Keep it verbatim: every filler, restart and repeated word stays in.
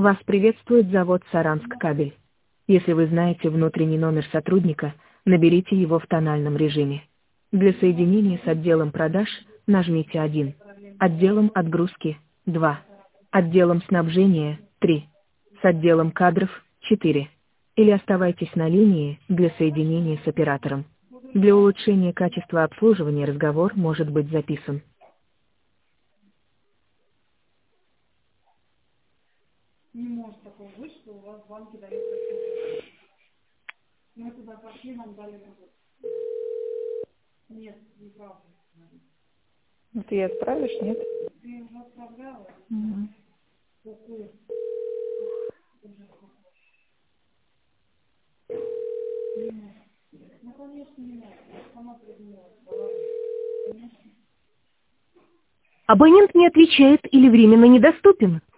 Вас приветствует завод «Саранск Кабель». Если вы знаете внутренний номер сотрудника, наберите его в тональном режиме. Для соединения с отделом продаж нажмите один, отделом отгрузки – два, отделом снабжения – три, с отделом кадров – четыре. Или оставайтесь на линии для соединения с оператором. Для улучшения качества обслуживания разговор может быть записан. Не может такого быть, что у вас в банке дают такие. Мы туда пошли, нам дали назад. Нет, неправда. Ну, ты ей отправишь, нет? Ты уже отправляла? Угу. Какую? Ну, конечно, не надо. Сама придумала. Конечно. Абонент не отвечает или временно недоступен.